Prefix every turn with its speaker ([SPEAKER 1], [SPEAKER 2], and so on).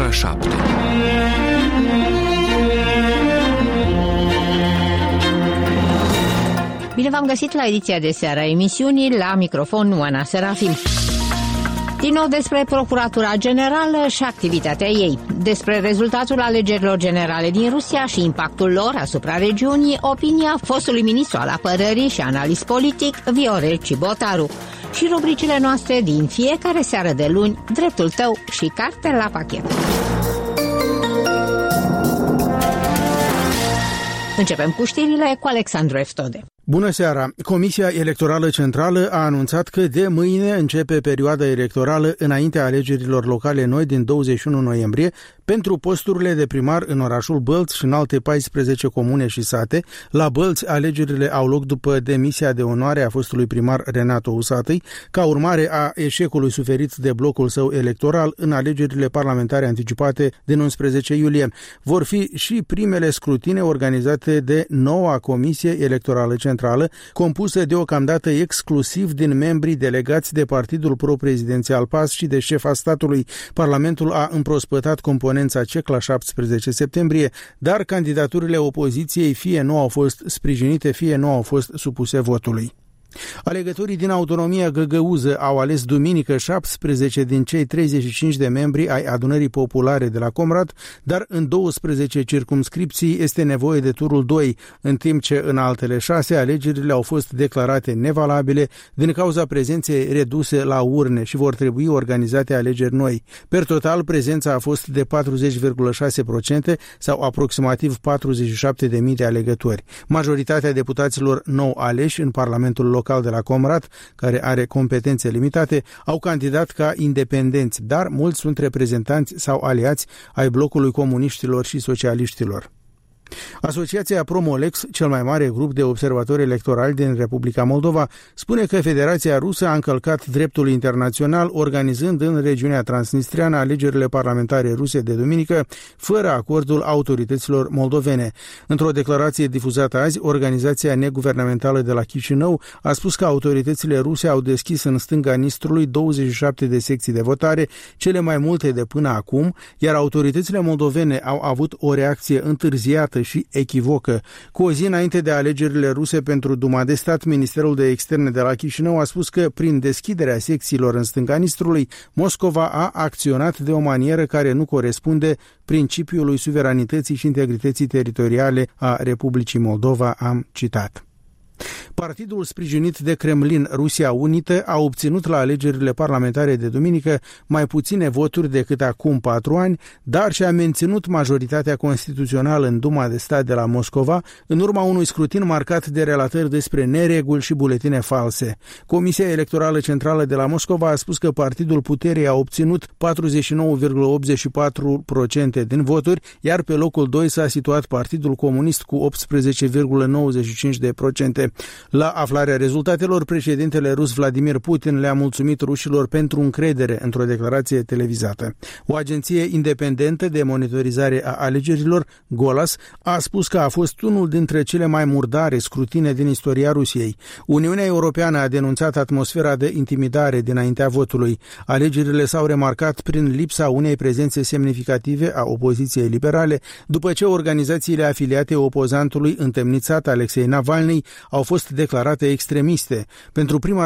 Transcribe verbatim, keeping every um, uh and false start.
[SPEAKER 1] ora șapte.
[SPEAKER 2] Bine v-am găsit la ediția de seară a emisiunii, la microfon Oana Serafim. Din nou despre Procuratura Generală și activitatea ei, despre rezultatul alegerilor generale din Rusia și impactul lor asupra regiunii, opinia fostului ministru al apărării și analist politic Viorel Cibotaru și rubricile noastre din fiecare seară de luni, Dreptul tău și Carte la pachet. Începem cu știrile cu Alexandru Eftode.
[SPEAKER 3] Bună seara! Comisia Electorală Centrală a anunțat că de mâine începe perioada electorală înaintea alegerilor locale noi din douăzeci și unu noiembrie pentru posturile de primar în orașul Bălți și în alte paisprezece comune și sate. La Bălți, alegerile au loc după demisia de onoare a fostului primar Renato Usatăi, ca urmare a eșecului suferit de blocul său electoral în alegerile parlamentare anticipate din unsprezece iulie. Vor fi și primele scrutine organizate de noua Comisie Electorală Centrală, compusă deocamdată exclusiv din membrii delegați de Partidul Pro-Prezidențial P A S și de șefa statului. Parlamentul a împrospătat componența C E C la șaptesprezece septembrie, dar candidaturile opoziției fie nu au fost sprijinite, fie nu au fost supuse votului. Alegătorii din autonomia găgăuză au ales duminică șaptesprezece din cei treizeci și cinci de membri ai adunării populare de la Comrat, dar în douăsprezece circumscripții este nevoie de turul doi, în timp ce în altele șase alegerile au fost declarate nevalabile din cauza prezenței reduse la urne și vor trebui organizate alegeri noi. Per total, prezența a fost de patruzeci virgulă șase la sută sau aproximativ patruzeci și șapte de mii de alegători. Majoritatea deputaților nou aleși în Parlamentul local de la Comrat, care are competențe limitate, au candidat ca independenți, dar mulți sunt reprezentanți sau aliați ai blocului comuniștilor și socialiștilor. Asociația Promolex, cel mai mare grup de observatori electorali din Republica Moldova, spune că Federația Rusă a încălcat dreptul internațional organizând în regiunea transnistreană alegerile parlamentare ruse de duminică, fără acordul autorităților moldovene. Într-o declarație difuzată azi, organizația neguvernamentală de la Chișinău a spus că autoritățile ruse au deschis în stânga Nistrului douăzeci și șapte de secții de votare, cele mai multe de până acum, iar autoritățile moldovene au avut o reacție întârziată și echivocă. Cu o zi înainte de alegerile ruse pentru Duma de Stat, Ministerul de Externe de la Chișinău a spus că prin deschiderea secțiilor în stânga Nistrului, Moscova a acționat de o manieră care nu corespunde principiului suveranității și integrității teritoriale a Republicii Moldova, am citat. Partidul sprijinit de Kremlin, Rusia Unită, a obținut la alegerile parlamentare de duminică mai puține voturi decât acum patru ani, dar și-a menținut majoritatea constituțională în Duma de Stat de la Moscova, în urma unui scrutin marcat de relatări despre nereguli și buletine false. Comisia Electorală Centrală de la Moscova a spus că partidul puterii a obținut patruzeci și nouă virgulă optzeci și patru la sută din voturi, iar pe locul doi s-a situat Partidul Comunist cu optsprezece virgulă nouăzeci și cinci la sută. La aflarea rezultatelor, președintele rus Vladimir Putin le-a mulțumit rușilor pentru încredere într-o declarație televizată. O agenție independentă de monitorizare a alegerilor, Golas, a spus că a fost unul dintre cele mai murdare scrutine din istoria Rusiei. Uniunea Europeană a denunțat atmosfera de intimidare dinaintea votului. Alegerile s-au remarcat prin lipsa unei prezențe semnificative a opoziției liberale, după ce organizațiile afiliate opozantului întemnițat Alexei Navalny au fost declarate extremiste. Pentru prima